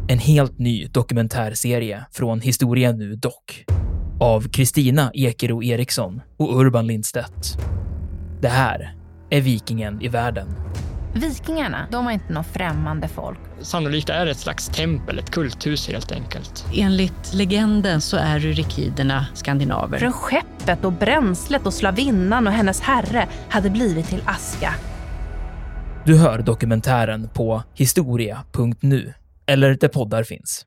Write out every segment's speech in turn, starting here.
En helt ny dokumentärserie från Historia Nu Dock. Av Kristina Ekero Eriksson och Urban Lindstedt. Det här är Vikingen i världen. Vikingarna, de var inte något främmande folk. Sannolikt är det ett slags tempel, ett kulthus helt enkelt. Enligt legenden så är rykiderna skandinaver. Från skeppet och bränslet och slavinnan och hennes herre hade blivit till aska. Du hör dokumentären på historia.nu eller där poddar finns.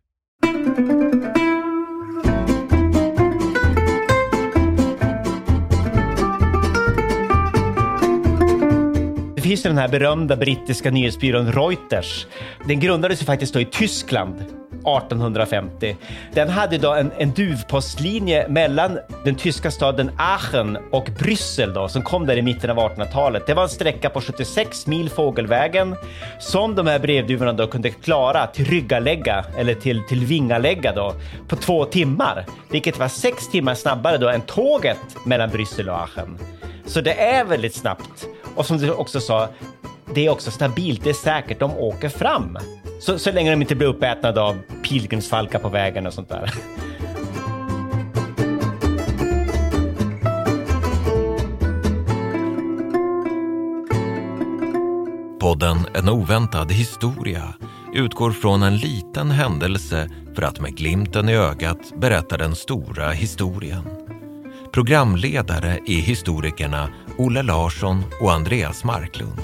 Det finns den här berömda brittiska nyhetsbyrån Reuters. Den grundades ju faktiskt då i Tyskland 1850. Den hade då en duvpostlinje mellan den tyska staden Aachen och Bryssel då, som kom där i mitten av 1800-talet. Det var en sträcka på 76 mil fågelvägen som de här brevduvorna då kunde klara till ryggalägga eller till vingalägga då på 2 timmar. Vilket var 6 timmar snabbare då än tåget mellan Bryssel och Aachen. Så det är väldigt snabbt. Och som du också sa, det är också stabilt, det är säkert, de åker fram. Så länge de inte blir uppätna av pilgrimsfalkar på vägen och sånt där. Podden En oväntad historia utgår från en liten händelse för att med glimten i ögat berätta den stora historien. Programledare är historikerna Olle Larsson och Andreas Marklund.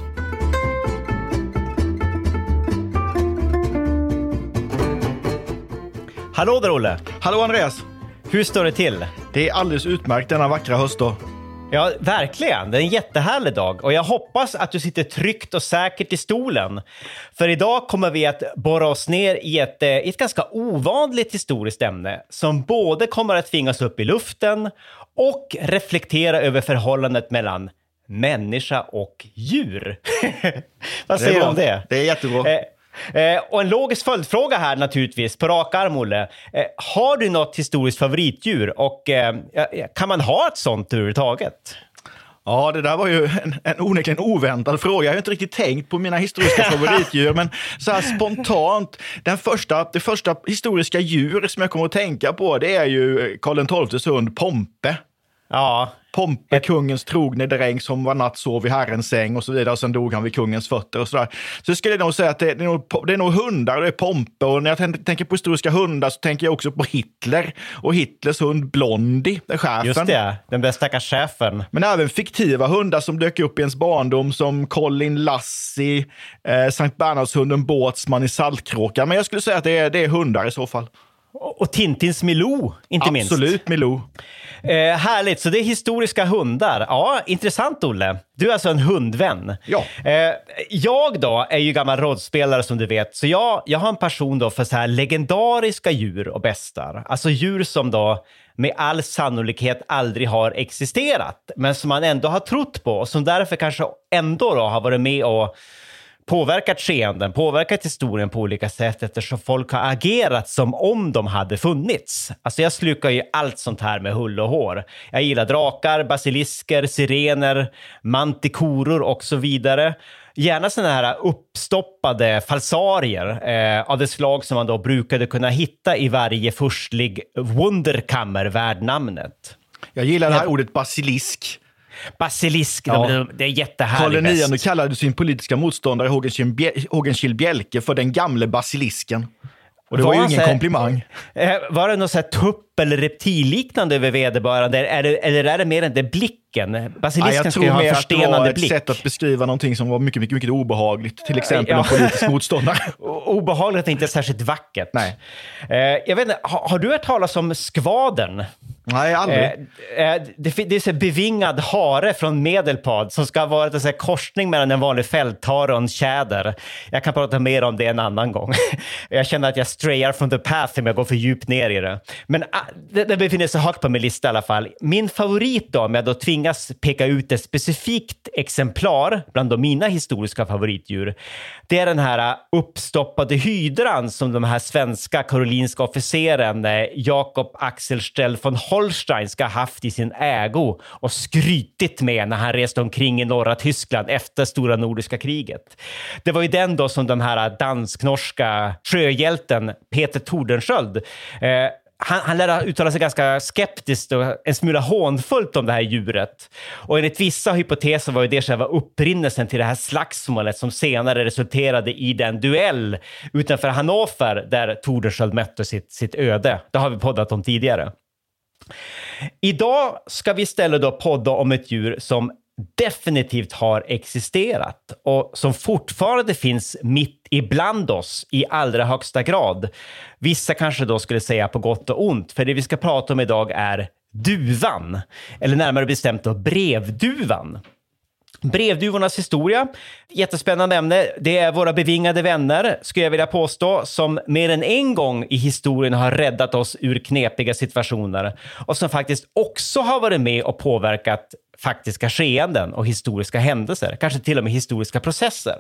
Hallå där, Olle! Hallå Andreas! Hur står det till? Det är alldeles utmärkt denna vackra höstdag. Ja, verkligen. Det är en jättehärlig dag. Och jag hoppas att du sitter tryggt och säkert i stolen. För idag kommer vi att borra oss ner i ett ganska ovanligt historiskt ämne som både kommer att tvingas upp i luften och reflektera över förhållandet mellan människa och djur. Vad säger du om det? Det är jättebra. Och en logisk följdfråga här naturligtvis, på rak arm, Olle. Har du något historiskt favoritdjur och kan man ha ett sånt överhuvudtaget? Ja, det där var ju en onekligen oväntad fråga. Jag har inte riktigt tänkt på mina historiska favoritdjur, men så här spontant, det första historiska djur som jag kommer att tänka på, det är ju Karl XII:s hund Pompe. Ja. Pompe, kungens trogne dräng som var natt sov i herrens säng och så vidare. Och sen dog han vid kungens fötter och sådär. Så skulle jag nog säga att det är nog hundar, det är Pompe. Och när jag tänker på historiska hundar så tänker jag också på Hitler. Och Hitlers hund Blondie, chefen. Just det, den där stackars chefen. Men även fiktiva hundar som dök upp i ens barndom som Colin Lassie, Sankt Bernhardshunden Båtsman i Saltkråka. Men jag skulle säga att det är hundar i så fall. Och Tintins Milou, inte minst. Absolut, Milou. Härligt, så det är historiska hundar. Ja, intressant, Olle. Du är alltså en hundvän. Ja. Jag då är ju gammal rollspelare som du vet. Så jag har en passion då för så här legendariska djur och bestar. Alltså djur som då med all sannolikhet aldrig har existerat. Men som man ändå har trott på. Och som därför kanske ändå då har varit med och påverkat skeenden, påverkat historien på olika sätt eftersom folk har agerat som om de hade funnits. Alltså jag slukar ju allt sånt här med hull och hår. Jag gillar drakar, basilisker, sirener, mantikoror och så vidare. Gärna såna här uppstoppade falsarier av det slag som man då brukade kunna hitta i varje furstlig wunderkammer värd namnet. Jag gillar det här ordet basilisk. Basilisk, ja. Det är jättehärligt. Karl IX kallade sin politiska motståndare Hågenskild Bjelke för den gamle basilisken. Och det var ju ingen komplimang. Var det något så här tupp eller reptilliknande över vederbörande? Eller är det mer än det blicken? Basilisken ska ju ha en förstenande blick. Jag tror mer att det var ett sätt att beskriva någonting som var mycket, mycket, mycket obehagligt. Till exempel en politisk motståndare. Obehagligt är inte särskilt vackert. Nej. Jag vet inte, har du hört talas om skvadern? Nej, aldrig. Det är en bevingad hare från Medelpad som ska ha varit en korsning mellan en vanlig fälthare och en tjäder. Jag kan prata mer om det en annan gång. Jag känner att jag strayar from the path om jag går för djupt ner i det. Men det befinner sig högt på min lista i alla fall. Min favorit då, om jag då tvingas peka ut ett specifikt exemplar bland mina historiska favoritdjur, det är den här uppstoppade hydran som de här svenska karolinska officeren Jakob Axelstell von Holstein ska ha haft i sin ägo och skrytit med när han reste omkring i norra Tyskland efter stora nordiska kriget. Det var ju den då som den här dansk-norska sjöhjälten Peter Tordenskjöld han lär uttala sig ganska skeptiskt och en smula hånfullt om det här djuret. Och enligt vissa hypoteser var ju det själva upprinnelsen till det här slagsmålet som senare resulterade i den duell utanför Hannover där Tordenskjöld mötte sitt öde. Det har vi poddat om tidigare. Idag ska vi istället då podda om ett djur som definitivt har existerat och som fortfarande finns mitt ibland oss i allra högsta grad. Vissa kanske då skulle säga på gott och ont, för det vi ska prata om idag är duvan, eller närmare bestämt då brevduvan. Brevduvornas historia, jättespännande ämne. Det är våra bevingade vänner, skulle jag vilja påstå, som mer än en gång i historien har räddat oss ur knepiga situationer och som faktiskt också har varit med och påverkat faktiska skeenden och historiska händelser, kanske till och med historiska processer.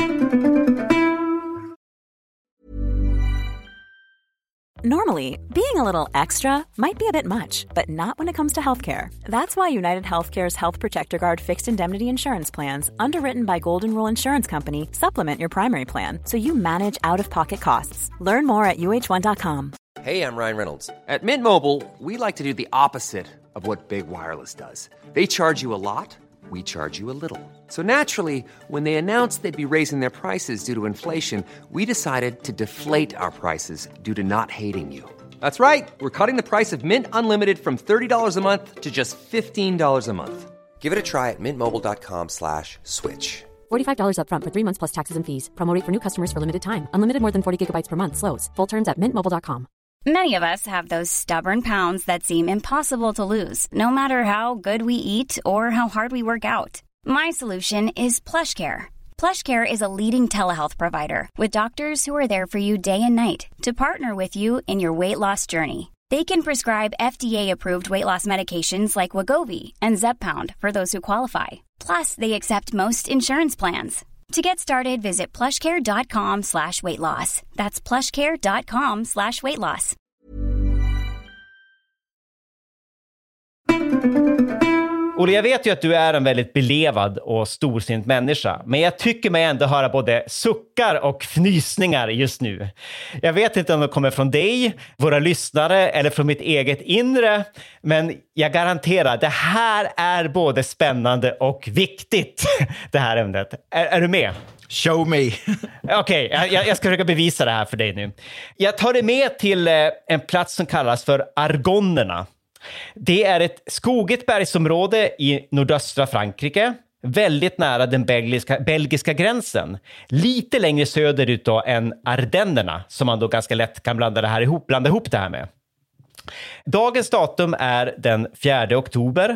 Normally, being a little extra might be a bit much, but not when it comes to healthcare. That's why United Healthcare's Health Protector Guard fixed indemnity insurance plans, underwritten by Golden Rule Insurance Company, supplement your primary plan so you manage out-of-pocket costs. Learn more at uh1.com. Hey, I'm Ryan Reynolds. At Mint Mobile, we like to do the opposite of what Big Wireless does. They charge you a lot, we charge you a little. So naturally, when they announced they'd be raising their prices due to inflation, we decided to deflate our prices due to not hating you. That's right. We're cutting the price of Mint Unlimited from $30 a month to just $15 a month. Give it a try at mintmobile.com/switch. $45 up front for 3 months plus taxes and fees. Promo rate for new customers for limited time. Unlimited more than 40 gigabytes per month slows. Full terms at mintmobile.com. Many of us have those stubborn pounds that seem impossible to lose, no matter how good we eat or how hard we work out. My solution is PlushCare. PlushCare is a leading telehealth provider with doctors who are there for you day and night to partner with you in your weight loss journey. They can prescribe FDA-approved weight loss medications like Wegovy and Zepbound for those who qualify. Plus, they accept most insurance plans. To get started, visit plushcare.com/weightloss. That's plushcare.com/weightloss. Olle, jag vet ju att du är en väldigt belevad och storsint människa, men jag tycker mig ändå höra både suckar och fnysningar just nu. Jag vet inte om det kommer från dig, våra lyssnare eller från mitt eget inre, men jag garanterar, det här är både spännande och viktigt, det här ämnet. Är du med? Show me. Okej, jag ska försöka bevisa det här för dig nu. Jag tar dig med till en plats som kallas för Argonnerna. Det är ett skogigt bergsområde i nordöstra Frankrike, väldigt nära den belgiska gränsen. Lite längre söderut då än Ardennerna, som man då ganska lätt kan blanda ihop det här med. Dagens datum är den 4 oktober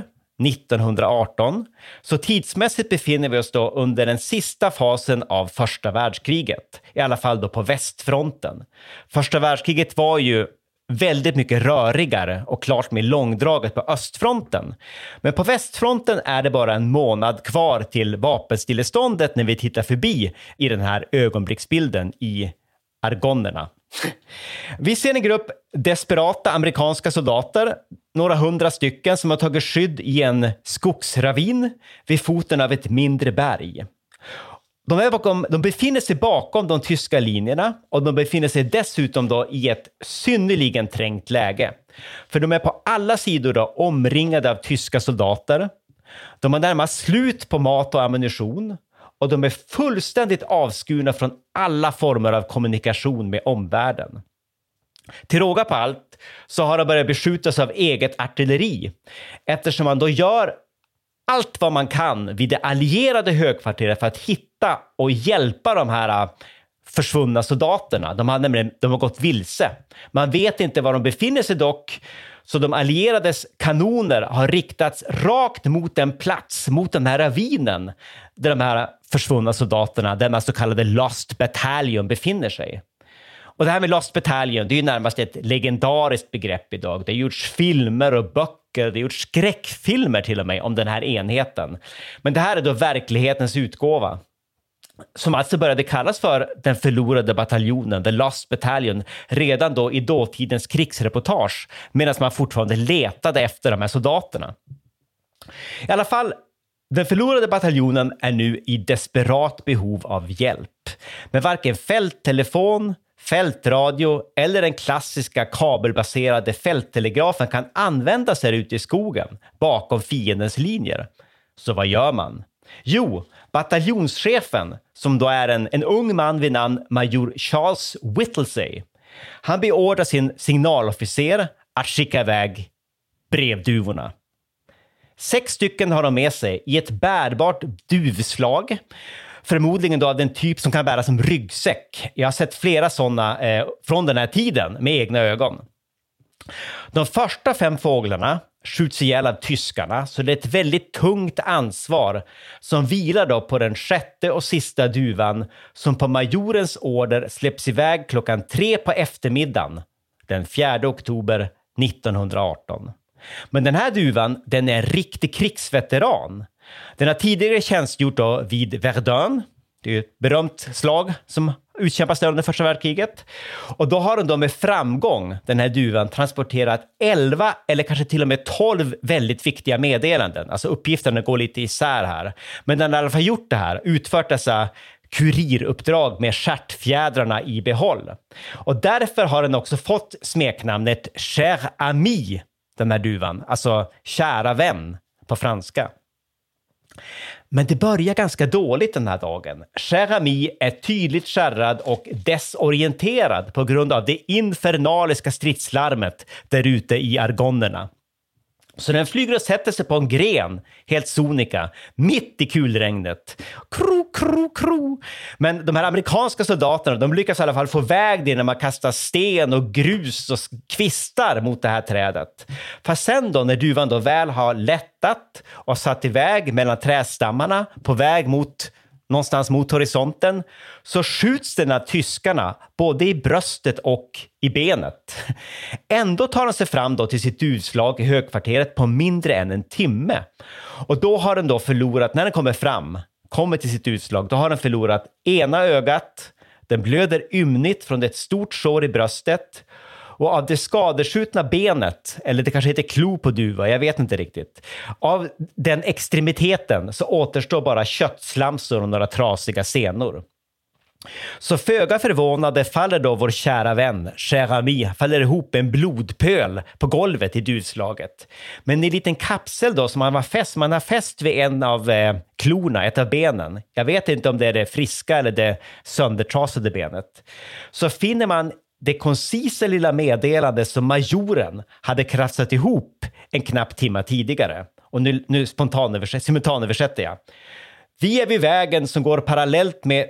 1918, så tidsmässigt befinner vi oss då under den sista fasen av första världskriget, i alla fall då på västfronten. Första världskriget var ju väldigt mycket rörigare och klart mer långdraget på östfronten. Men på västfronten är det bara en månad kvar till vapenstilleståndet när vi tittar förbi i den här ögonblicksbilden i Argonnerna. Vi ser en grupp desperata amerikanska soldater, några 100 stycken, som har tagit skydd i en skogsravin vid foten av ett mindre berg. De befinner sig bakom de tyska linjerna och de befinner sig dessutom då i ett synnerligen trängt läge. För de är på alla sidor då omringade av tyska soldater. De har närmast slut på mat och ammunition och de är fullständigt avskurna från alla former av kommunikation med omvärlden. Till råga på allt så har de börjat beskjutas av eget artilleri, eftersom man då gör allt vad man kan vid det allierade högkvarteret för att hitta och hjälpa de här försvunna soldaterna. De har gått vilse. Man vet inte var de befinner sig dock, så de allierades kanoner har riktats rakt mot en plats, mot den här ravinen där de här försvunna soldaterna, denna så kallade Lost Battalion, befinner sig. Och det här med Lost Battalion, det är ju närmast ett legendariskt begrepp idag. Det har gjorts filmer och böcker, det har gjorts skräckfilmer till och med om den här enheten. Men det här är då verklighetens utgåva. som alltså började kallas för den förlorade bataljonen, The Lost Battalion, redan då i dåtidens krigsreportage, medan man fortfarande letade efter de här soldaterna. I alla fall, den förlorade bataljonen är nu i desperat behov av hjälp. Men varken fälttelefon, fältradio eller den klassiska kabelbaserade fälttelegrafen kan användas här ute i skogen, bakom fiendens linjer. Så vad gör man? Jo, bataljonschefen, som då är en ung man vid namn major Charles Whittlesey, han beordrar sin signalofficer att skicka iväg brevduvorna. 6 stycken har de med sig i ett bärbart duvslag, förmodligen då av den typ som kan bäras som ryggsäck. Jag har sett flera sådana från den här tiden med egna ögon. De första 5 fåglarna skjuts ihjäl av tyskarna, så det är ett väldigt tungt ansvar som vilar då på den 6:e och sista duvan, som på majorens order släpps iväg 3:00 på eftermiddagen den 4 oktober 1918. Men den här duvan, den är en riktig krigsveteran. Den har tidigare tjänstgjort då vid Verdun. Det är ju ett berömt slag som utkämpas under första världskriget. Och då har den då med framgång, den här duvan, transporterat 11 eller kanske till och med 12 väldigt viktiga meddelanden. Alltså uppgifterna går lite isär här. Men den har i alla fall gjort det här, utfört dessa kuriruppdrag med stjärtfjädrarna i behåll. Och därför har den också fått smeknamnet Cher Ami, den här duvan. Alltså kära vän på franska. Men det börjar ganska dåligt den här dagen. Cher Ami är tydligt skärrad och desorienterad på grund av det infernaliska stridslarmet där ute i Argonnerna. Så den flyger och sätter sig på en gren, helt sonika, mitt i kulregnet. Kro, kro, kro. Men de här amerikanska soldaterna, de lyckas i alla fall få väg det när man kastar sten och grus och kvistar mot det här trädet. Fast sen då, när duvan då väl har lättat och satt iväg mellan trädstammarna på väg mot någonstans mot horisonten, så skjuts den av tyskarna både i bröstet och i benet. Ändå tar den sig fram då till sitt utslag i högkvarteret på mindre än en timme. Och då har den då förlorat, när den kommer till sitt utslag, då har den förlorat ena ögat, den blöder ymnigt från ett stort sår i bröstet, och av det skadeskjutna benet, eller det kanske heter klo på duva, jag vet inte riktigt. Av den extremiteten så återstår bara köttslamsor och några trasiga senor. Så föga förvånade faller då vår kära vän, Cher Ami, faller ihop en blodpöl på golvet i duvslaget. Men i en liten kapsel då som man har fäst vid en av klorna, ett av benen. Jag vet inte om det är det friska eller det söndertrasade benet. Så finner man det koncisa lilla meddelande som majoren hade krafsat ihop en knapp timme tidigare. Och nu simultanöversätter jag. Vi är vid vägen som går parallellt med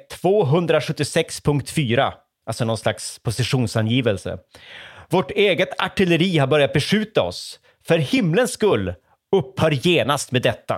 276.4, alltså någon slags positionsangivelse. Vårt eget artilleri har börjat beskjuta oss. För himlens skull, upphör genast med detta.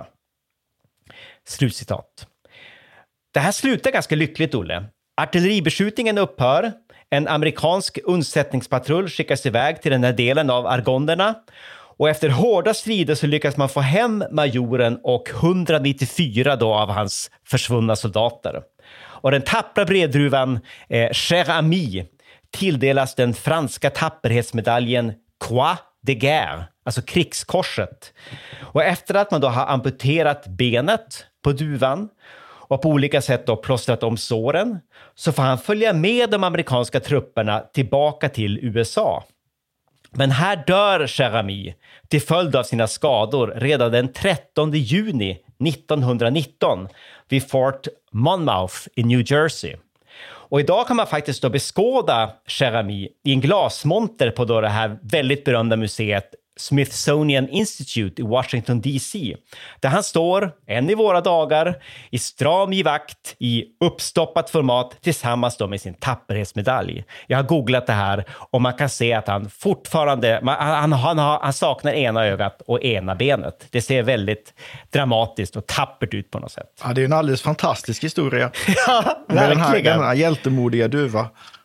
Slutcitat. Det här slutar ganska lyckligt, Olle. Artilleribeskjutningen upphör. En amerikansk undsättningspatrull skickas iväg till den här delen av Argonnerna. Och efter hårda strider så lyckas man få hem majoren och 194 då av hans försvunna soldater. Och den tappra brevdruvan Cher Ami tilldelas den franska tapperhetsmedaljen Croix de Guerre, alltså krigskorset. Och efter att man då har amputerat benet på duvan och på olika sätt då plåstrat om såren, så får han följa med de amerikanska trupperna tillbaka till USA. Men här dör Cher Ami till följd av sina skador redan den 13 juni 1919 vid Fort Monmouth i New Jersey. Och idag kan man faktiskt då beskåda Cher Ami i en glasmonter på då det här väldigt berömda museet Smithsonian Institute i Washington DC, där han står än i våra dagar i stram givakt i uppstoppat format tillsammans då med sin tapperhetsmedalj. Jag har googlat det här och man kan se att han fortfarande han saknar ena ögat och ena benet. Det ser väldigt dramatiskt och tappert ut på något sätt. Ja, det är en alldeles fantastisk historia. Ja, med den här hjältemodiga duva.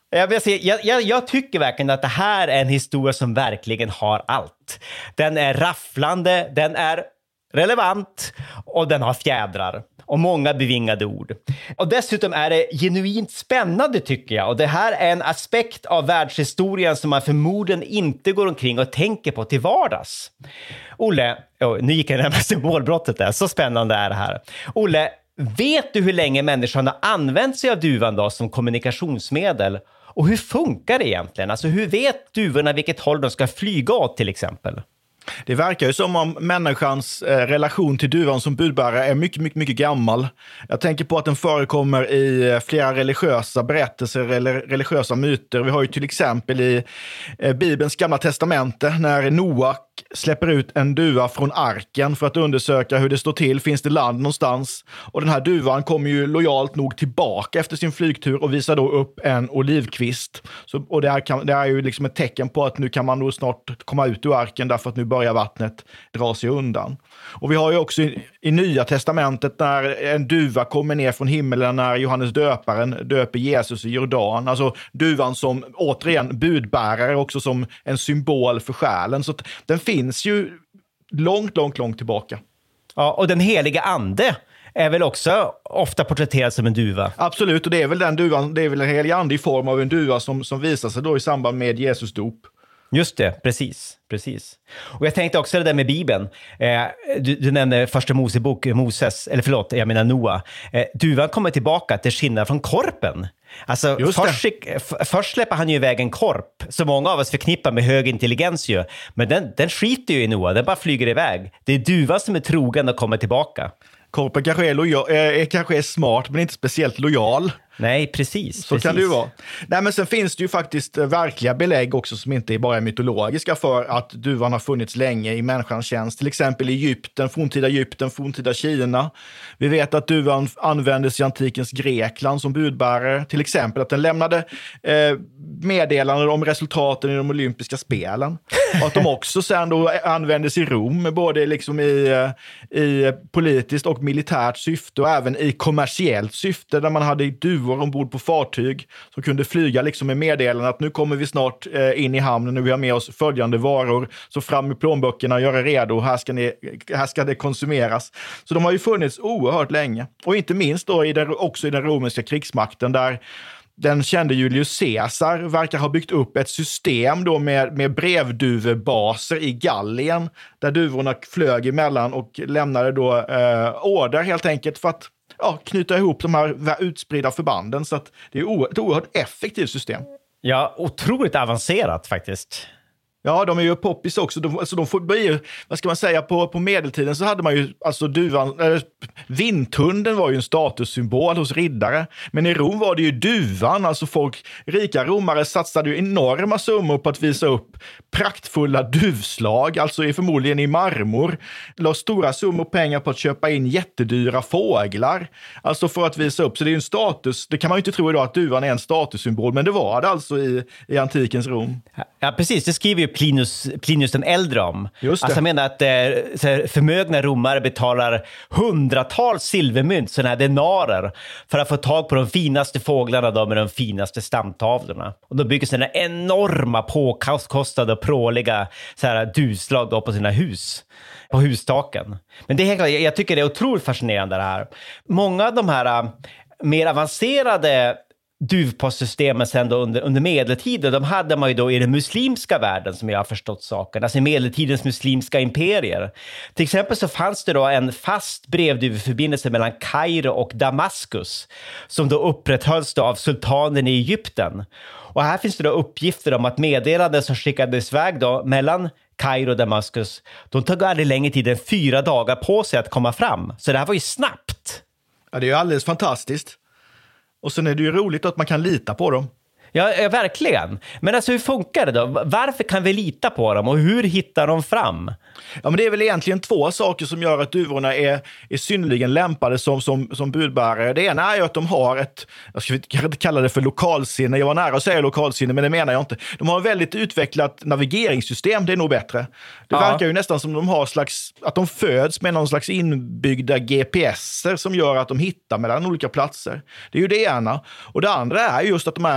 Jag tycker verkligen att det här är en historia som verkligen har allt. Den är rafflande, den är relevant och den har fjädrar och många bevingade ord. Och dessutom är det genuint spännande tycker jag. Och det här är en aspekt av världshistorien som man förmodligen inte går omkring och tänker på till vardags. Olle, nu gick jag närmast till målbrottet där, så spännande är det här. Olle, vet du hur länge människan har använt sig av duvan då som kommunikationsmedel? Och hur funkar det egentligen? Alltså hur vet duvorna vilket håll de ska flyga åt till exempel? Det verkar ju som om människans relation till duvan som budbärare är mycket, mycket gammal. Jag tänker på att den förekommer i flera religiösa berättelser eller religiösa myter. Vi har ju till exempel i Bibelns gamla testamente när Noa släpper ut en duva från arken för att undersöka hur det står till. Finns det land någonstans? Och den här duvan kommer ju lojalt nog tillbaka efter sin flygtur och visar då upp en olivkvist. Och det är ju liksom ett tecken på att nu kan man då snart komma ut ur arken därför att nu börjar vattnet dra sig undan. Och vi har ju också i Nya testamentet när en duva kommer ner från himmelen när Johannes döparen döper Jesus i Jordan. Alltså duvan som återigen budbärare också som en symbol för själen. Så att den finns ju långt tillbaka. Ja, och den heliga ande är väl också ofta porträtterad som en duva. Absolut, och det är väl den duvan, det är väl en helig ande i form av en duva som visar sig då i samband med Jesus dop. Just det, precis. Och jag tänkte också det där med Bibeln. Du nämnde första Mosebok, Noa. Duvan kommer tillbaka till skillnad från korpen. Alltså först släpper han ju iväg en korp som många av oss förknippar med hög intelligens ju. Men den skiter ju i Noa, den bara flyger iväg. Det är duvan som är trogen och kommer tillbaka. Korpen kanske är smart men inte speciellt lojal. Nej, precis. Så kan det ju vara. Nej, men sen finns det ju faktiskt verkliga belägg också som inte bara är mytologiska för att duvan har funnits länge i människans tjänst. Till exempel i Egypten, forntida Kina. Vi vet att duvan användes i antikens Grekland som budbärare. Till exempel att den lämnade meddelanden om resultaten i de olympiska spelen. Och att de också sen då användes i Rom, både liksom i politiskt och militärt syfte och även i kommersiellt syfte där man hade duvor ombord på fartyg som kunde flyga liksom med meddelanden att nu kommer vi snart in i hamnen och vi har med oss följande varor, så fram med plånböckerna och göra redo, här ska det konsumeras. Så de har ju funnits oerhört länge och inte minst då också i den romerska krigsmakten där den kände Julius Caesar verkar ha byggt upp ett system då med brevduvebaser i Gallien där duvorna flög emellan och lämnade då order helt enkelt för att knyta ihop de här utspridda förbanden. Så att det är ett oerhört effektivt system. Ja, otroligt avancerat faktiskt. Ja, de är ju poppis också. De får bli, vad ska man säga, på medeltiden så hade man ju, alltså vindhunden var ju en statussymbol hos riddare. Men i Rom var det ju duvan, alltså rika romare satsade ju enorma summor på att visa upp praktfulla duvslag, alltså förmodligen i marmor. La stora summor pengar på att köpa in jättedyra fåglar, alltså för att visa upp. Så det är ju en status, det kan man ju inte tro idag att duvan är en statussymbol, men det var det alltså i antikens Rom. Ja, precis. Det skriver ju Plinius den äldre om. Just det. Alltså jag menar att förmögna romare betalar hundratals silvermynt, sådana här denarer, för att få tag på de finaste fåglarna då med de finaste stamtavlorna. Och då bygger sådana enorma påkostade och pråliga så här duvslag då på sina hus, på hustaken. Men det är helt klart, jag tycker det är otroligt fascinerande det här. Många av de här mer avancerade duvpostsystemen sen då under medeltiden, de hade man ju då i den muslimska världen som jag har förstått saken, alltså i medeltidens muslimska imperier. Till exempel så fanns det då en fast brevduveförbindelse mellan Kairo och Damaskus som då upprätthölls då av sultanen i Egypten. Och här finns det då uppgifter om att meddelanden som skickades iväg då mellan Kairo och Damaskus, de tog aldrig längre tid än 4 dagar på sig att komma fram. Så det här var ju snabbt. Ja, det är ju alldeles fantastiskt. Och sen är det ju roligt att man kan lita på dem. Ja, verkligen. Men alltså hur funkar det då? Varför kan vi lita på dem och hur hittar de fram? Ja, men det är väl egentligen 2 saker som gör att duvorna är synnerligen lämpade som budbärare. Det ena är ju att de har jag ska inte kalla det för lokalsinne. Jag var nära att säga lokalsinne, men det menar jag inte. De har ett väldigt utvecklat navigeringssystem, det är nog bättre. Det verkar ju nästan som de har att de föds med någon slags inbyggda GPSer som gör att de hittar mellan olika platser. Det är ju det ena. Och det andra är just att de är lojala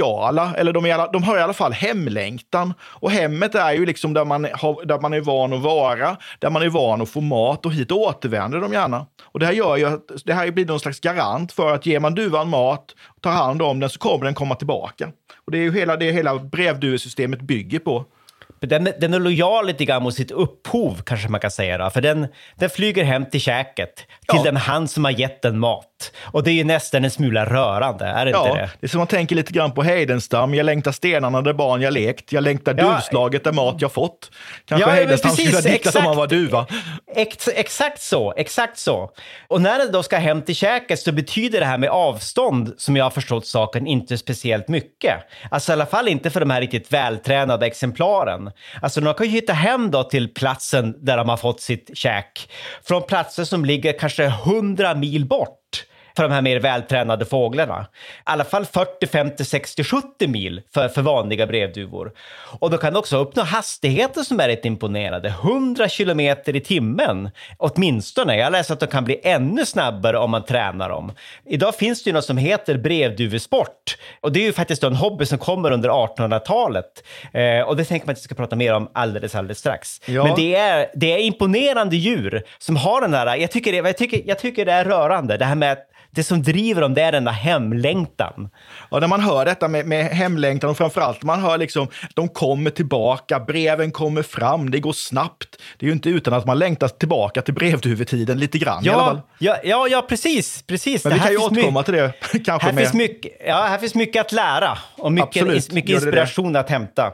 lojala, eller de har i alla fall hemlängtan. Och hemmet är ju liksom där man är van att vara, där man är van att få mat, och hit återvänder de gärna. Och det här gör ju att det här blir någon slags garant för att ger man duvan mat och tar hand om den, så kommer den komma tillbaka. Och det är ju hela brevduvesystemet bygger på. Den är lojal lite grann mot sitt upphov, kanske man kan säga då. För den flyger hem till käket, till den hand som har gett den mat. Och det är ju nästan en smula rörande, är det inte det? Det är som man tänker lite grann på Heidenstam. Jag längtar stenarna där barn jag lekt. Jag längtar duvslaget där mat jag fått. Kanske Heidenstam skulle dikta som han var duva. Exakt så. Och när den då ska hem till käket så betyder det här med avstånd, som jag har förstått saken, inte speciellt mycket. Alltså i alla fall inte för de här riktigt vältränade exemplaren. Alltså de kan ju hitta hem då till platsen där de har fått sitt käk. Från platser som ligger kanske 100 mil bort för de här mer vältränade fåglarna. I alla fall 40, 50, 60, 70 mil för vanliga brevduvor. Och då kan de också uppnå hastigheter som är rätt imponerande. 100 kilometer i timmen åtminstone. Jag läser att de kan bli ännu snabbare om man tränar dem. Idag finns det ju något som heter brevduvesport. Och det är ju faktiskt en hobby som kommer under 1800-talet. Och det tänker man att vi ska prata mer om alldeles strax. Ja. Men det är imponerande djur som har den där... Jag tycker det är rörande. Det här med att det som driver dem, det är den där hemlängtan. Ja, när man hör detta med hemlängtan, och framförallt man hör liksom, de kommer tillbaka, breven kommer fram, det går snabbt. Det är ju inte utan att man längtar tillbaka till brevduvetiden lite grann i alla fall. Ja, precis. Men vi kan ju återkomma till det. Kanske här finns mycket att lära och mycket inspiration att hämta.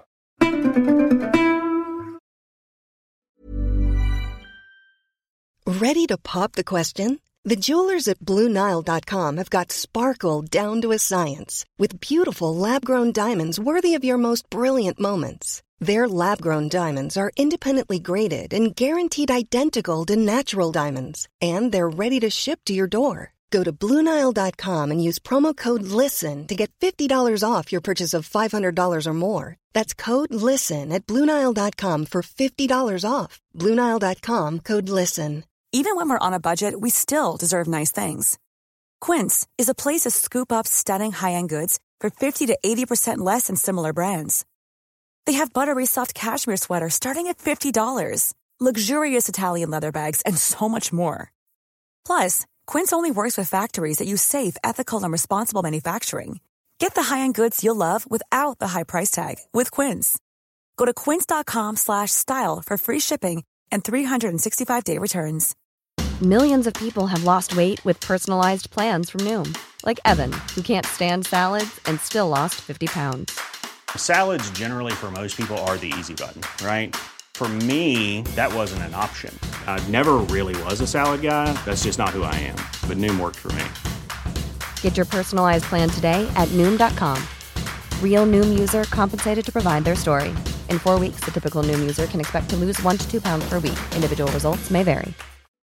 Ready to pop the question? The jewelers at BlueNile.com have got sparkle down to a science with beautiful lab-grown diamonds worthy of your most brilliant moments. Their lab-grown diamonds are independently graded and guaranteed identical to natural diamonds, and they're ready to ship to your door. Go to BlueNile.com and use promo code LISTEN to get $50 off your purchase of $500 or more. That's code LISTEN at BlueNile.com for $50 off. BlueNile.com, code LISTEN. Even when we're on a budget, we still deserve nice things. Quince is a place to scoop up stunning high-end goods for 50 to 80% less than similar brands. They have buttery soft cashmere sweaters starting at $50, luxurious Italian leather bags, and so much more. Plus, Quince only works with factories that use safe, ethical, and responsible manufacturing. Get the high-end goods you'll love without the high price tag with Quince. Go to quince.com/style for free shipping and 365-day returns. Millions of people have lost weight with personalized plans from Noom. Like Evan, who can't stand salads and still lost 50 pounds. Salads generally for most people are the easy button, right? For me, that wasn't an option. I never really was a salad guy. That's just not who I am. But Noom worked for me. Get your personalized plan today at Noom.com. Real Noom user compensated to provide their story. In 4 weeks, the typical Noom user can expect to lose 1 to 2 pounds per week. Individual results may vary.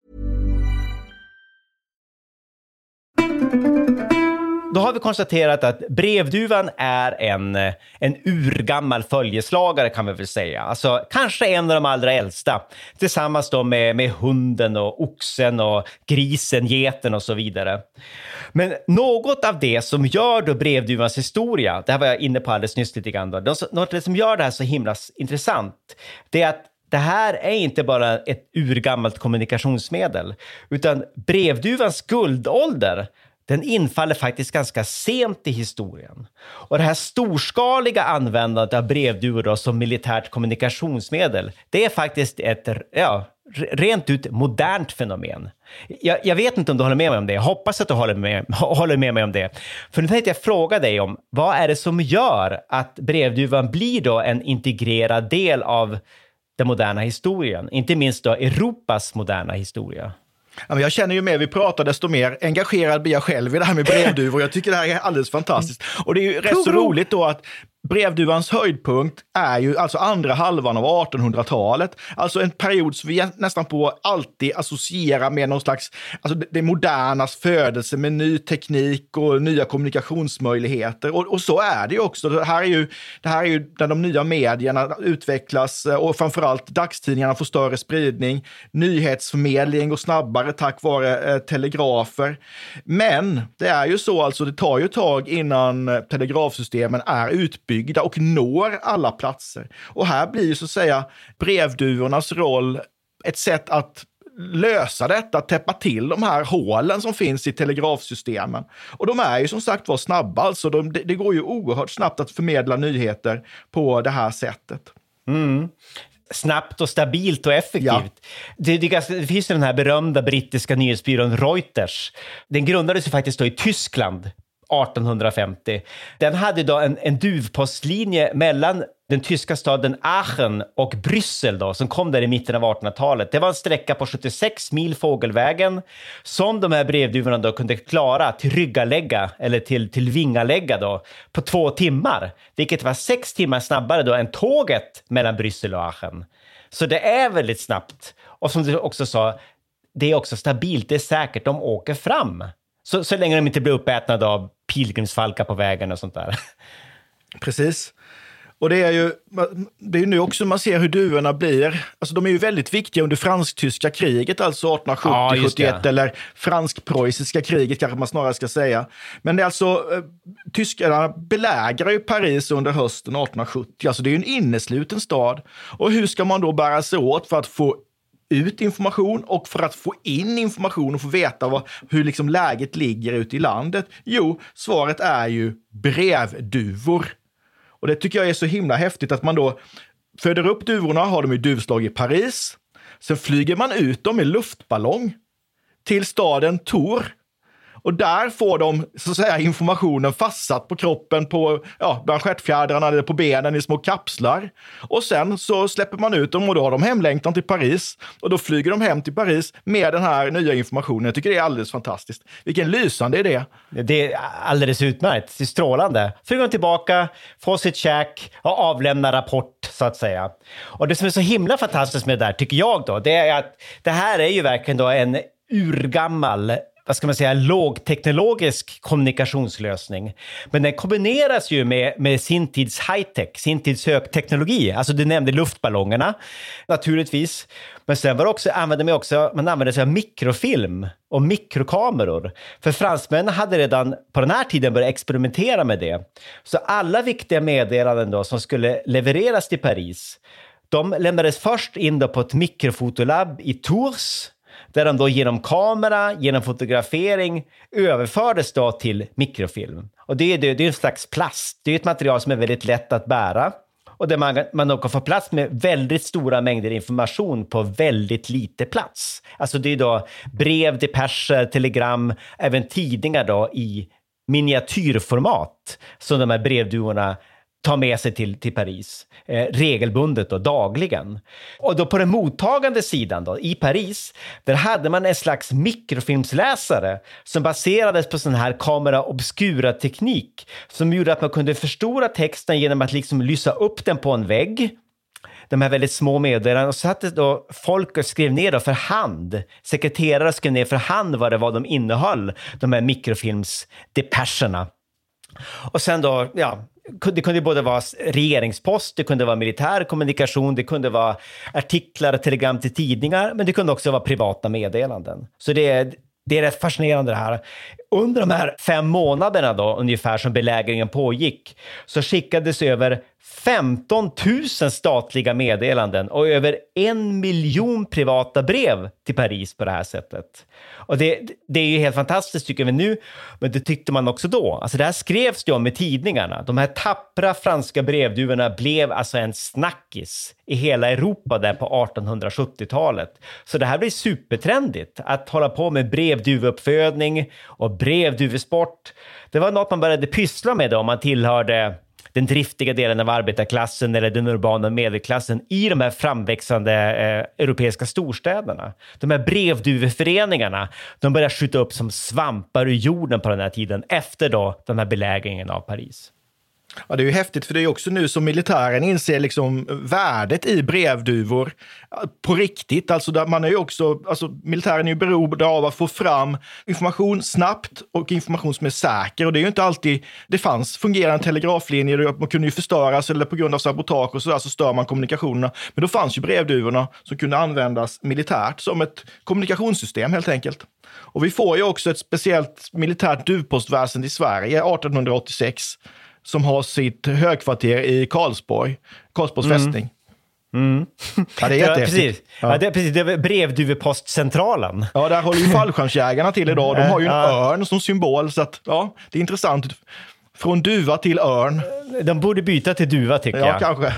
Då har vi konstaterat att brevduvan är en urgammal följeslagare, kan vi väl säga. Alltså kanske en av de allra äldsta. Tillsammans då med hunden och oxen och grisen, geten och så vidare. Men något av det som gör då brevduvans historia, det här var jag inne på alldeles nyss lite grann då, något det som gör det här så himla intressant, det är att det här är inte bara ett urgammalt kommunikationsmedel, utan brevduvans guldålder, den infaller faktiskt ganska sent i historien. Och det här storskaliga användandet av brevduvor då som militärt kommunikationsmedel, det är faktiskt ett rent ut modernt fenomen. Jag vet inte om du håller med mig om det. Jag hoppas att du håller med mig om det. För nu tänkte jag fråga dig om vad är det som gör att brevduvan blir då en integrerad del av den moderna historien. Inte minst då Europas moderna historia. Jag känner ju mer vi pratar, desto mer engagerad blir jag själv i det här med brevduvor. Jag tycker det här är alldeles fantastiskt. Och det är ju rätt så roligt då att brevduvans höjdpunkt är ju alltså andra halvan av 1800-talet. Alltså en period som vi nästan på alltid associerar med någon slags, alltså det modernas födelse med ny teknik och nya kommunikationsmöjligheter. Och så är det ju också. Det här är ju där de nya medierna utvecklas och framförallt dagstidningarna får större spridning. Nyhetsförmedling och snabbare tack vare telegrafer. Men det är ju så, alltså det tar ju ett tag innan telegrafsystemen är utbyggda och når alla platser. Och här blir ju så att säga brevduvornas roll ett sätt att lösa detta, täppa till de här hålen som finns i telegrafsystemen. Och de är ju som sagt var snabba, alltså det går ju oerhört snabbt att förmedla nyheter på det här sättet. Mm. Snabbt och stabilt och effektivt. Ja. Det finns ju den här berömda brittiska nyhetsbyrån Reuters. Den grundades ju faktiskt då i Tyskland 1850. Den hade då en duvpostlinje mellan den tyska staden Aachen och Bryssel då, som kom där i mitten av 1800-talet. Det var en sträcka på 76 mil fågelvägen som de här brevduvorna då kunde klara till ryggalägga eller till vingalägga då på 2 timmar. Vilket var 6 timmar snabbare då än tåget mellan Bryssel och Aachen. Så det är väldigt snabbt. Och som du också sa, det är också stabilt, det är säkert, de åker fram. Så länge de inte blir uppätna av pilgrimsfalkar på vägen och sånt där. Precis. Och det är ju nu också man ser hur duvorna blir. Alltså de är ju väldigt viktiga under fransk-tyska kriget, alltså 1870-71 eller fransk-preussiska kriget kanske man snarare ska säga. Men det är alltså, tyskarna belägrar ju Paris under hösten 1870. Alltså det är ju en innesluten stad. Och hur ska man då bära sig åt för att få ut information och för att få in information och få veta hur liksom läget ligger ute i landet? Jo, svaret är ju brevduvor. Och det tycker jag är så himla häftigt att man då föder upp duvorna, har dem i duvslag i Paris. Sen flyger man ut dem i luftballong till staden Tours. Och där får de så att säga informationen fastsatt på kroppen, på bland stjärtfjädrarna eller på benen i små kapslar. Och sen så släpper man ut dem och då har de hemlängtan till Paris. Och då flyger de hem till Paris med den här nya informationen. Jag tycker det är alldeles fantastiskt. Vilken lysande idé. Det är alldeles utmärkt. Det är strålande. Flyger de tillbaka, får sitt käk och avlämnar rapport så att säga. Och det som är så himla fantastiskt med det där tycker jag då, det är att det här är ju verkligen då en urgammal, vad ska man säga, lågteknologisk kommunikationslösning. Men den kombineras ju med sin tids high-tech, sin tids högteknologi. Alltså du nämnde luftballongerna naturligtvis. Men sen var det också, man använde sig av mikrofilm och mikrokameror. För fransmännen hade redan på den här tiden börjat experimentera med det. Så alla viktiga meddelanden då som skulle levereras till Paris, de lämnades först in då på ett mikrofotolabb i Tours, där de då genom kamera, genom fotografering överfördes då till mikrofilm. Och det är en slags plast. Det är ett material som är väldigt lätt att bära. Och där man då kan få plats med väldigt stora mängder information på väldigt lite plats. Alltså det är då brev, depescher, telegram, även tidningar då i miniatyrformat som de här brevduvorna tar med sig till Paris regelbundet och dagligen. Och då på den mottagande sidan då, i Paris, där hade man en slags mikrofilmsläsare som baserades på sån här kamera obscura teknik som gjorde att man kunde förstora texten genom att liksom lysa upp den på en vägg. De här väldigt små meddelandena, och så satt då folk och skrev ner då för hand. Sekreterare skrev ner för hand vad de innehöll, de här mikrofilmsdepescherna. Och sen då, det kunde både vara regeringspost, det kunde vara militär kommunikation, det kunde vara artiklar och telegram till tidningar, men det kunde också vara privata meddelanden. Så det är rätt fascinerande det här. Under de här 5 månaderna då, ungefär som belägringen pågick, så skickades över 15 000 statliga meddelanden och över 1 miljon privata brev till Paris på det här sättet. Och det är ju helt fantastiskt tycker vi nu, men det tyckte man också då. Alltså det här skrevs ju om i tidningarna. De här tappra franska brevduvorna blev alltså en snackis i hela Europa där på 1870-talet. Så det här blir supertrendigt att hålla på med brevduvuppfödning och brevduvesport. Det var något man började pyssla med då, om man tillhörde den driftiga delen av arbetarklassen eller den urbana medelklassen i de här framväxande europeiska storstäderna. De här brevduveföreningarna, de började skjuta upp som svampar ur jorden på den här tiden efter då den här belägringen av Paris. Ja, det är ju häftigt, för det är också nu som militären inser liksom värdet i brevduvor på riktigt. Alltså där man är ju också, alltså militären är ju beroende av att få fram information snabbt och information som är säker. Och det är ju inte alltid det fanns fungerande telegraflinjer, man kunde ju förstöras eller på grund av sabotage och så stör man kommunikationerna. Men då fanns ju brevduvorna som kunde användas militärt som ett kommunikationssystem helt enkelt. Och vi får ju också ett speciellt militärt duvpostväsen i Sverige 1886 som har sitt högkvarter i Karlsborgs fästning. Ja, det är jättehäftigt. Ja, det är precis. Det är brevduvepostcentralen. Ja, där håller ju fallskärmsjägarna till idag. De har ju en örn som symbol, så att, ja, det är intressant. Från duva till örn. De borde byta till duva, tycker jag. Ja, kanske.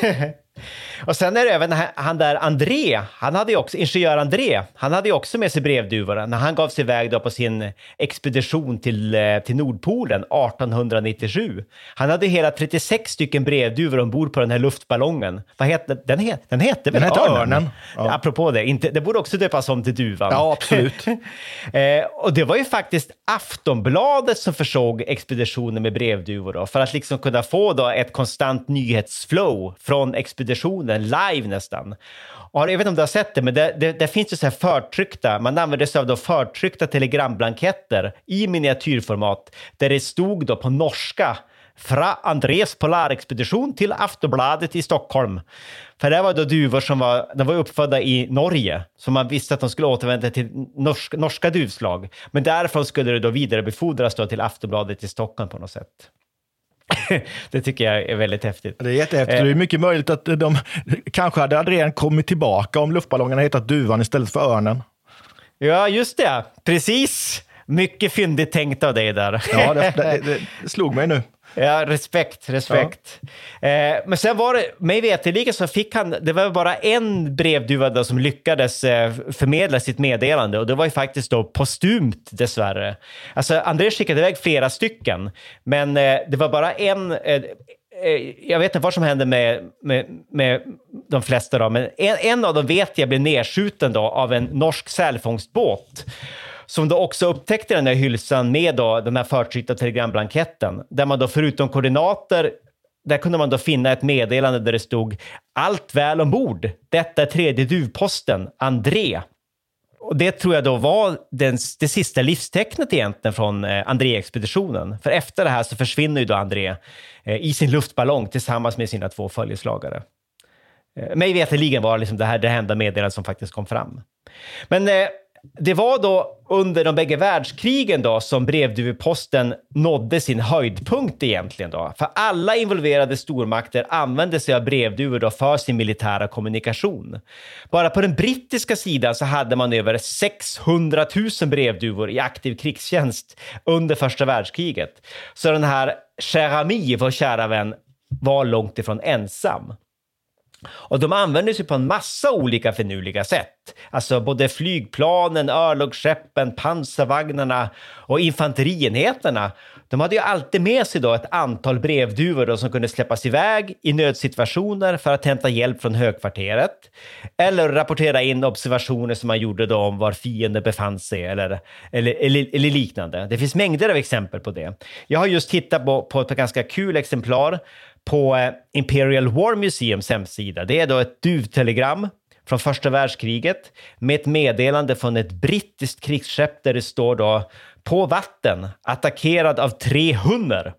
Och sen är det även han där André, han hade ju också, ingenjör André, han hade ju också med sig brevduvorna när han gav sig iväg då på sin expedition till Nordpolen 1897. Han hade hela 36 stycken brevduvor ombord på den här luftballongen. Vad heter den? Den hette väl Örnen? Ja. Apropå det, det borde också döpas om till duvan. Ja, absolut. Och det var ju faktiskt Aftonbladet som försåg expeditionen med brevduvor då, för att liksom kunna få då ett konstant nyhetsflow från expeditionen live nästan. Och jag vet inte om du har sett det, men det finns ju så här förtryckta, man använder sig av då förtryckta telegramblanketter i miniatyrformat där det stod då på norska fra Andrés polarexpedition till Aftonbladet i Stockholm. För det var då duvor som var uppfödda i Norge, så man visste att de skulle återvända till norska duvslag. Men därifrån skulle det då vidarebefordras då till Aftonbladet i Stockholm på något sätt. Det tycker jag är väldigt häftigt. Det är jättehäftigt. Det är mycket möjligt att de kanske hade redan kommit tillbaka om luftballongerna hetat duvan istället för örnen. Ja, just det. Precis. Mycket fyndigt tänkt av dig där. Ja, det slog mig nu. Ja, respekt. Ja. Men sen var det, mig veterligen så fick han, det var bara en brevduva då som lyckades förmedla sitt meddelande, och det var ju faktiskt då postumt dessvärre. Alltså André skickade iväg flera stycken, men det var bara en, jag vet inte vad som hände med de flesta då, men en av dem vet jag blev nedskjuten då av en norsk sälfångstbåt, som då också upptäckte den här hylsan med då den här förtryckta telegramblanketten, där man då förutom koordinater, där kunde man då finna ett meddelande där det stod allt väl ombord. Detta är tredje duvposten, André. Och det tror jag då var det sista livstecknet egentligen från André-expeditionen. För efter det här så försvinner ju då André i sin luftballong tillsammans med sina 2 följeslagare. Mig veterligen var liksom det enda meddelandet som faktiskt kom fram. Men det var då under de bägge världskrigen då som brevduveposten nådde sin höjdpunkt egentligen då. För alla involverade stormakter använde sig av brevduvor då för sin militära kommunikation. Bara på den brittiska sidan så hade man över 600 000 brevduvor i aktiv krigstjänst under första världskriget. Så den här cher ami, vår kära vän, var långt ifrån ensam. Och de använde sig på en massa olika finurliga sätt. Alltså både flygplanen, örlogsskeppen, pansarvagnarna och infanterienheterna. De hade ju alltid med sig då ett antal brevduvor då som kunde släppas iväg i nödsituationer för att hämta hjälp från högkvarteret. Eller rapportera in observationer som man gjorde då om var fienden befann sig eller liknande. Det finns mängder av exempel på det. Jag har just tittat på ett ganska kul exemplar på Imperial War Museums hemsida. Det är då ett duvtelegram från första världskriget med ett meddelande från ett brittiskt krigsskepp där det står då på vatten attackerad av 3 hundar.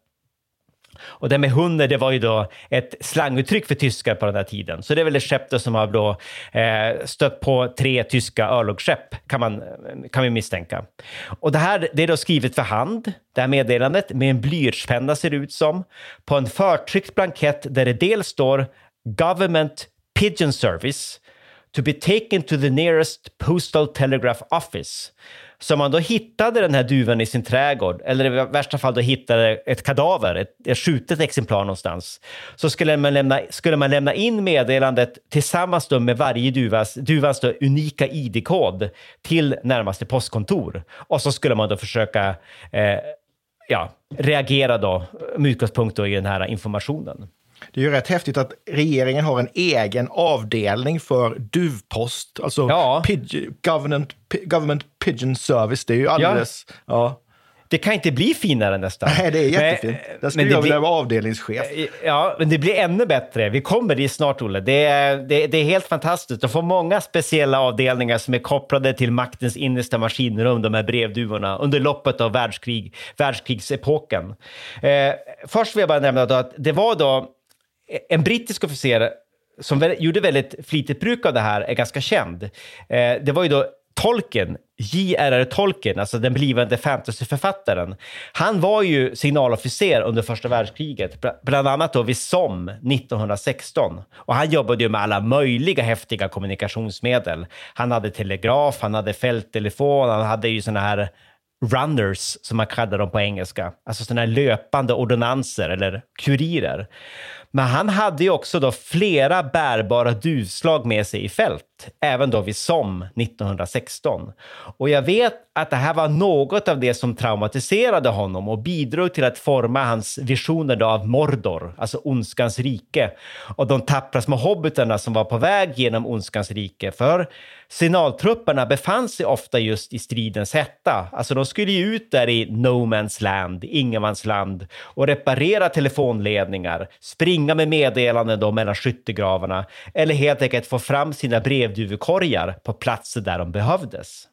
Och det med hundar, det var ju då ett slanguttryck för tyskar på den här tiden. Så det är väl ett skepp som har då stött på 3 tyska örlogsskepp, kan vi misstänka. Och det är då skrivet för hand, det här meddelandet, med en blyertspenna ser det ut som, på en förtryckt blankett där det dels står Government Pigeon Service to be taken to the nearest postal telegraph office. Så man då hittade den här duvan i sin trädgård, eller i värsta fall då hittade ett kadaver, ett skjutet exemplar någonstans, så skulle man lämna in meddelandet tillsammans då med varje duvans då unika ID-kod till närmaste postkontor. Och så skulle man då försöka reagera då med utgångspunkt då i den här informationen. Det är ju rätt häftigt att regeringen har en egen avdelning för duvpost. Alltså government Pigeon Service. Det är ju alldeles... Ja. Det kan inte bli finare nästan. Nej, det är jättefint. Där skulle jag vilja vara avdelningschef. Ja, men det blir ännu bättre. Vi kommer dit snart, Olle. Det är helt fantastiskt. De får många speciella avdelningar som är kopplade till maktens innersta maskinrum, de här brevduvorna, under loppet av världskrigsepoken. Först vill jag bara nämna då att det var då en brittisk officer som gjorde väldigt flitigt bruk av det här, är ganska känd. Det var ju då Tolkien, J.R.R. Tolkien, alltså den blivande fantasyförfattaren. Han var ju signalofficer under första världskriget, bland annat då vid Somme 1916. Och han jobbade ju med alla möjliga häftiga kommunikationsmedel. Han hade telegraf, han hade fälttelefon, han hade ju såna här runners som man kallar dem på engelska. Alltså såna här löpande ordonnanser eller kurirer. Men han hade ju också då flera bärbara duvslag med sig i fält, även då vid Somme 1916. Och jag vet att det här var något av det som traumatiserade honom och bidrog till att forma hans visioner då av Mordor, alltså ondskans rike, och de tappra små hobbitarna som var på väg genom ondskans rike. För signaltrupperna befann sig ofta just i stridens hetta. Alltså de skulle ju ut där i no man's land, ingenmansland, och reparera telefonledningar, springa med meddelanden då mellan skyttegravarna eller helt enkelt få fram sina brevduvekorgar på platser där de behövdes.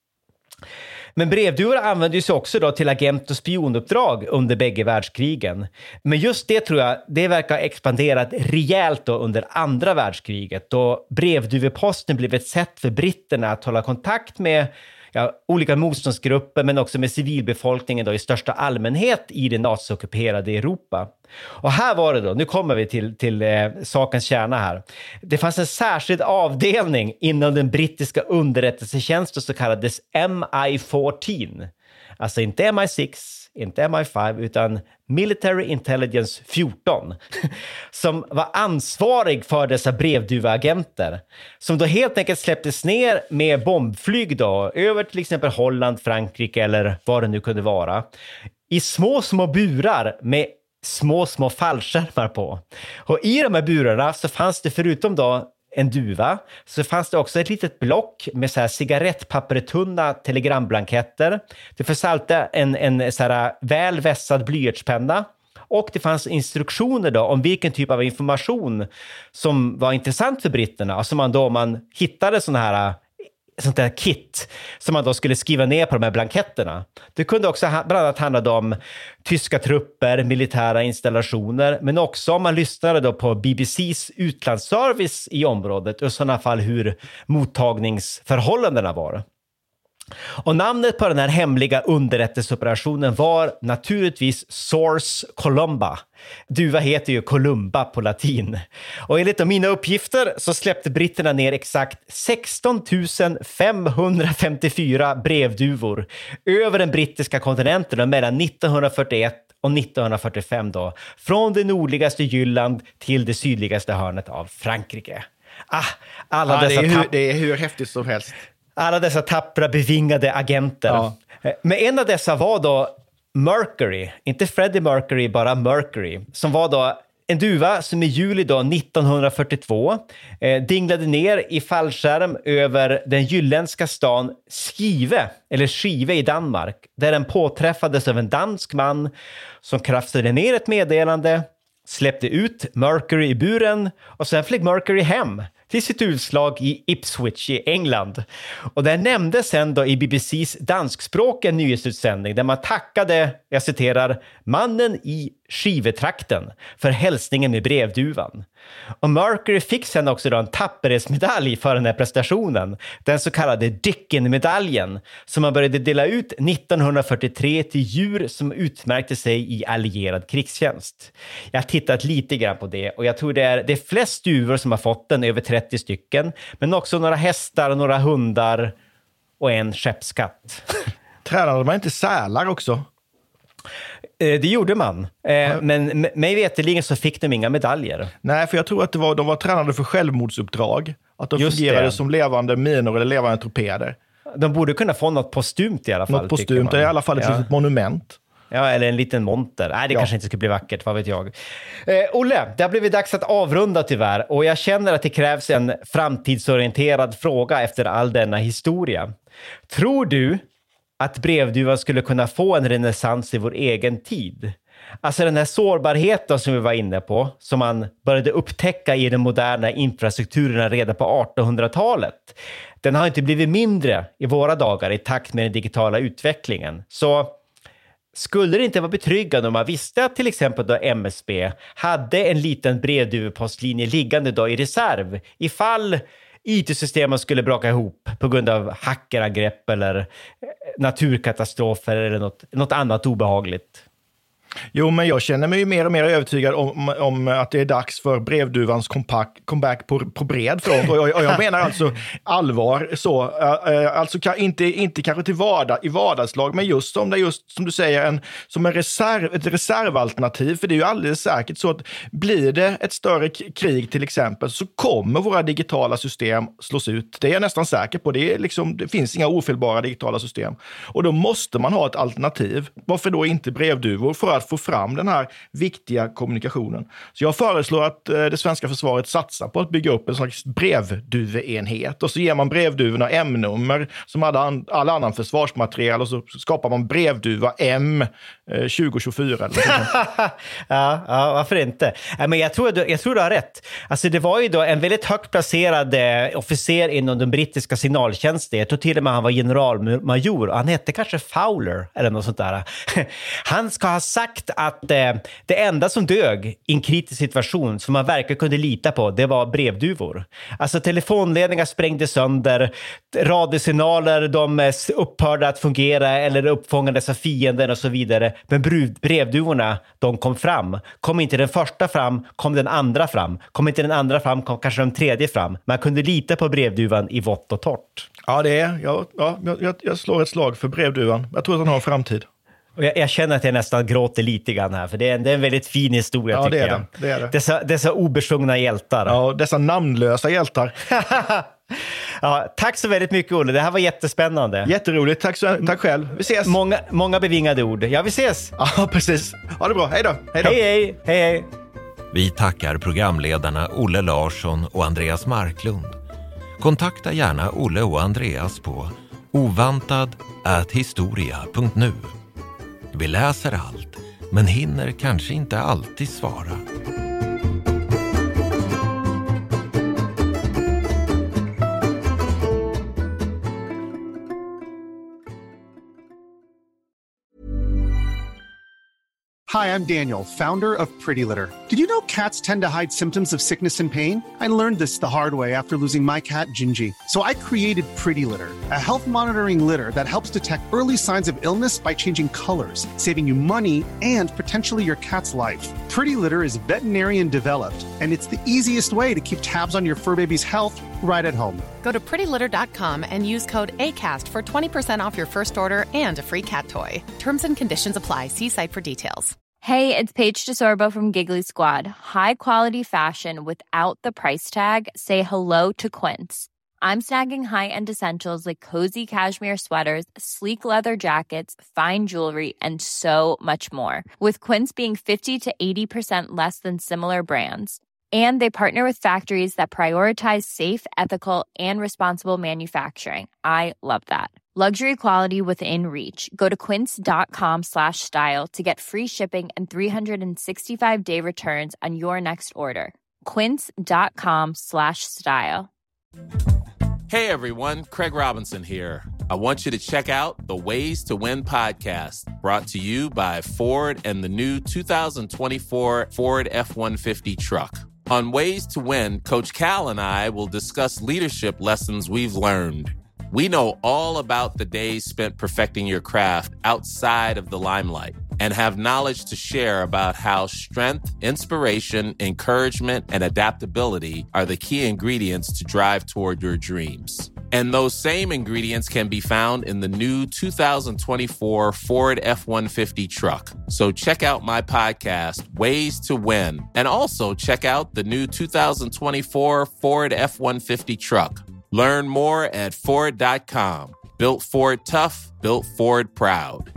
Men brevduvor användes ju också då till agent- och spionuppdrag under bägge världskrigen. Men just det tror jag, det verkar ha expanderat rejält då under andra världskriget, då brevduveposten blev ett sätt för britterna att hålla kontakt med olika motståndsgrupper, men också med civilbefolkningen då i största allmänhet i det naziockuperade Europa. Och här var det då, nu kommer vi till sakens kärna här. Det fanns en särskild avdelning inom den brittiska underrättelsetjänsten som kallades MI-14. Alltså inte MI6, inte MI5, utan Military Intelligence 14, som var ansvarig för dessa brevduveagenter, som då helt enkelt släpptes ner med bombflyg då, över till exempel Holland, Frankrike eller vad det nu kunde vara, i små burar med små fallskärmar på. Och i de här burarna så fanns det förutom då en duva, så fanns det också ett litet block med så här cigarettpappertunna telegramblanketter. Det fanns alltid en så här väl vässad blyertspenna. Och det fanns instruktioner då om vilken typ av information som var intressant för britterna. Alltså man hittade sånt här kit som man då skulle skriva ner på de här blanketterna. Det kunde också bland annat handla om tyska trupper, militära installationer, men också om man lyssnade då på BBCs utlandsservice i området och i sådana fall hur mottagningsförhållandena var. Och namnet på den här hemliga underrättelseoperationen var naturligtvis Source Columba. Duva heter ju Columba på latin. Och enligt mina uppgifter så släppte britterna ner exakt 16 554 brevduvor över den brittiska kontinenten mellan 1941 och 1945 då. Från det nordligaste Jylland till det sydligaste hörnet av Frankrike. Det är hur häftigt som helst. Alla dessa tappra bevingade agenter. Ja. Men en av dessa var då Mercury. Inte Freddie Mercury, bara Mercury. Som var då en duva som i juli då 1942 dinglade ner i fallskärm över den jylländska stan Skive i Danmark. Där den påträffades av en dansk man som kraftade ner ett meddelande, släppte ut Mercury i buren och sen flög Mercury hem till sitt utslag i Ipswich i England. Och där nämndes sen då i BBCs danskspråkiga nyhetsutsändning där man tackade, jag citerar, mannen i Skivetrakten för hälsningen med brevduvan. Och Mercury fick sen också då en tapperhetsmedalj för den här prestationen, den så kallade Dicken-medaljen, som man började dela ut 1943 till djur som utmärkte sig i allierad krigstjänst. Jag har tittat lite grann på det och jag tror det är flest duvor som har fått den, över 30 stycken, men också några hästar, några hundar och en skeppskatt. Tränade man inte sälar också? Det gjorde man, men mig veterligen så fick de inga medaljer. Nej, för jag tror att de var tränade för självmordsuppdrag. Att de fungerade som levande minor eller levande torpeder. De borde kunna få något postumt i alla fall. Något postumt, i alla fall ett litet monument. Ja, eller en liten monter. Nej, det kanske inte skulle bli vackert, vad vet jag. Olle, det har blivit dags att avrunda tyvärr. Och jag känner att det krävs en framtidsorienterad fråga efter all denna historia. Tror du att brevduvan skulle kunna få en renässans i vår egen tid. Alltså den här sårbarheten som vi var inne på, som man började upptäcka i den moderna infrastrukturen redan på 1800-talet. Den har inte blivit mindre i våra dagar i takt med den digitala utvecklingen. Så skulle det inte vara betryggande om man visste att till exempel då MSB hade en liten brevduvepostlinje liggande då i reserv ifall IT-systemen skulle braka ihop på grund av hackerangrepp eller naturkatastrofer eller något annat obehagligt. Jo, men jag känner mig ju mer och mer övertygad om att det är dags för brevduvans comeback på bred front. Och jag menar alltså allvar så. Alltså inte kanske i vardagslag, men just som du säger, ett reservalternativ. För det är ju alldeles säkert så att blir det ett större krig till exempel så kommer våra digitala system slås ut. Det är jag nästan säker på. Det finns inga ofelbara digitala system. Och då måste man ha ett alternativ. Varför då inte brevduvor? För att få fram den här viktiga kommunikationen. Så jag föreslår att det svenska försvaret satsar på att bygga upp en slags brevduveenhet och så ger man brevduvorna M-nummer som all annan försvarsmaterial och så skapar man brevduva M 2024 eller ja, varför inte? Men jag tror du har rätt. Alltså det var ju då en väldigt högt placerad officer inom den brittiska signaltjänsten. Jag tror till och med han var generalmajor och han hette kanske Fowler eller något sånt där. Han ska ha sagt att det enda som dög i en kritisk situation som man verkligen kunde lita på, det var brevduvor. Alltså telefonledningar sprängdes sönder, radiosignaler de upphörde att fungera eller uppfångades av fienden och så vidare. Men brevduvorna, de kom fram. Kom inte den första fram, kom den andra fram. Kom inte den andra fram, kom kanske den tredje fram. Man kunde lita på brevduvan i vått och torrt. Ja, jag slår ett slag för brevduvan. Jag tror att den har en framtid. Och jag känner att jag nästan gråter lite grann här, för det är en väldigt fin historia tycker jag. Det är det. Dessa obesjungna hjältar. Ja, dessa namnlösa hjältar. Ja, tack så väldigt mycket, Olle. Det här var jättespännande. Jätteroligt. Tack själv. Vi ses. Många bevingade ord. Ja, vi ses. Ja, precis. Ha det bra. Hej då. Hej. Vi tackar programledarna Olle Larsson och Andreas Marklund. Kontakta gärna Olle och Andreas på ovantad@historia.nu. Vi läser allt, men hinner kanske inte alltid svara. Hi, I'm Daniel, founder of Pretty Litter. Did you know cats tend to hide symptoms of sickness and pain? I learned this the hard way after losing my cat, Gingy. So I created Pretty Litter, a health monitoring litter that helps detect early signs of illness by changing colors, saving you money and potentially your cat's life. Pretty Litter is veterinarian developed, and it's the easiest way to keep tabs on your fur baby's health right at home. Go to prettylitter.com and use code ACAST for 20% off your first order and a free cat toy. Terms and conditions apply. See site for details. Hey, it's Paige DeSorbo from Giggly Squad. High quality fashion without the price tag. Say hello to Quince. I'm snagging high-end essentials like cozy cashmere sweaters, sleek leather jackets, fine jewelry, and so much more. With Quince being 50 to 80% less than similar brands. And they partner with factories that prioritize safe, ethical, and responsible manufacturing. I love that. Luxury quality within reach. Go to quince.com/style to get free shipping and 365-day returns on your next order. Quince.com/style. Hey everyone, Craig Robinson here. I want you to check out the Ways to Win podcast, brought to you by Ford and the new 2024 Ford F-150 truck. On Ways to Win, Coach Cal and I will discuss leadership lessons we've learned. We know all about the days spent perfecting your craft outside of the limelight and have knowledge to share about how strength, inspiration, encouragement, and adaptability are the key ingredients to drive toward your dreams. And those same ingredients can be found in the new 2024 Ford F-150 truck. So check out my podcast, Ways to Win, and also check out the new 2024 Ford F-150 truck. Learn more at Ford.com. Built Ford tough, built Ford proud.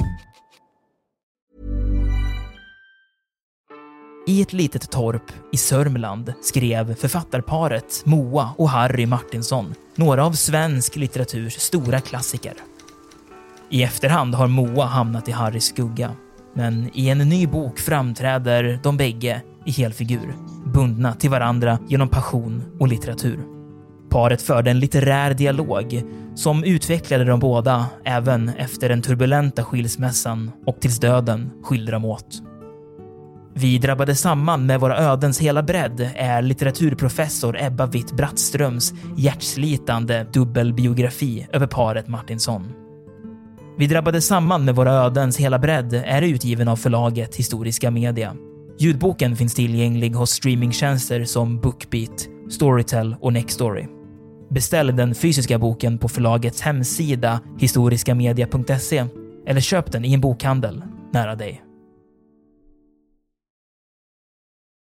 I ett litet torp i Sörmland skrev författarparet Moa och Harry Martinsson några av svensk litteraturs stora klassiker. I efterhand har Moa hamnat i Harrys skugga. Men i en ny bok framträder de bägge i helfigur, bundna till varandra genom passion och litteratur. Paret förde en litterär dialog som utvecklade de båda även efter den turbulenta skilsmässan och tills döden skilde dem åt. Vi drabbade samman med våra ödens hela bredd är litteraturprofessor Ebba Witt-Brattströms hjärtslitande dubbelbiografi över paret Martinsson. Vi drabbade samman med våra ödens hela bredd är utgiven av förlaget Historiska Media. Ljudboken finns tillgänglig hos streamingtjänster som Bookbeat, Storytel och Nextory. Beställ den fysiska boken på förlagets hemsida historiskamedia.se eller köp den i en bokhandel nära dig.